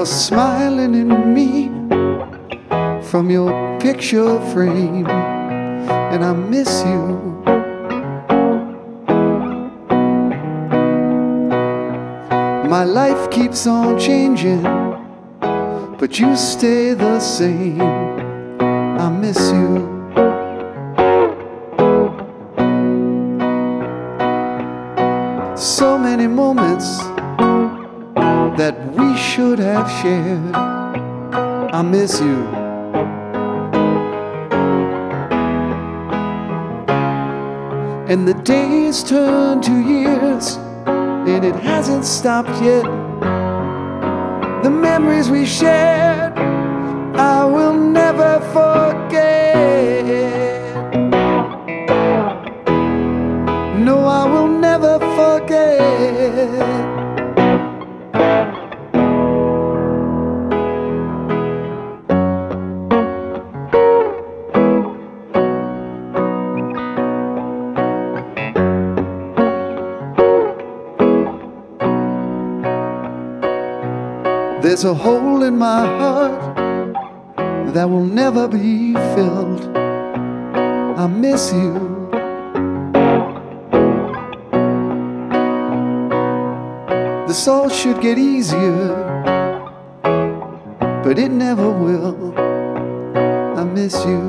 smiling in me from your picture frame, and I miss you. My life keeps on changing, but you stay the same. I miss you. So many moments that we should have shared. I miss you. And the days turn to years, and it hasn't stopped yet. The memories we shared, I will never forget. No, I will never forget. There's a hole in my heart that will never be filled. I miss you. This all should get easier, but it never will. I miss you.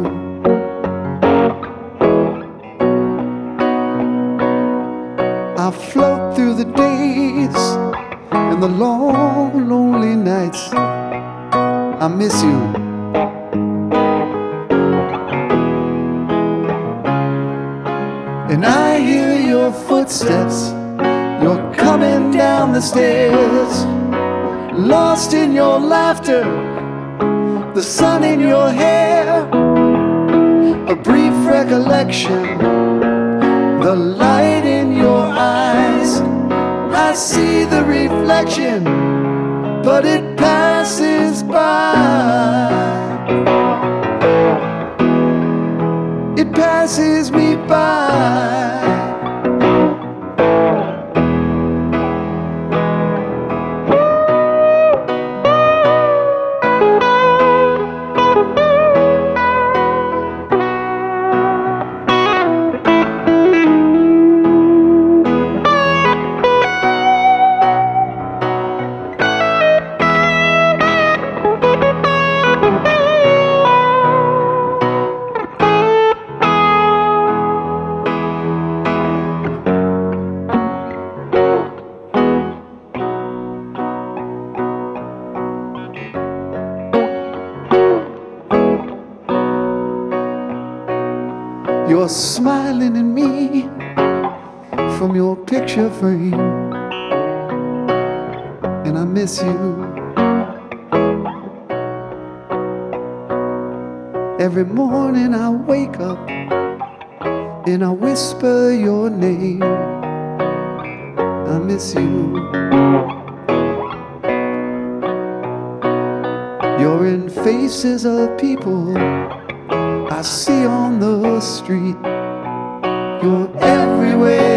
I float through the days and the long, lonely nights. I miss you. And I hear your footsteps. You're coming down the stairs, lost in your laughter, the sun in your hair, a brief recollection, the light in your eyes. I see the reflection, but it passes by. It passes me by. You're smiling at me from your picture frame, and I miss you. Every morning I wake up and I whisper your name. I miss you. You're in faces of people I see on the street. You're everywhere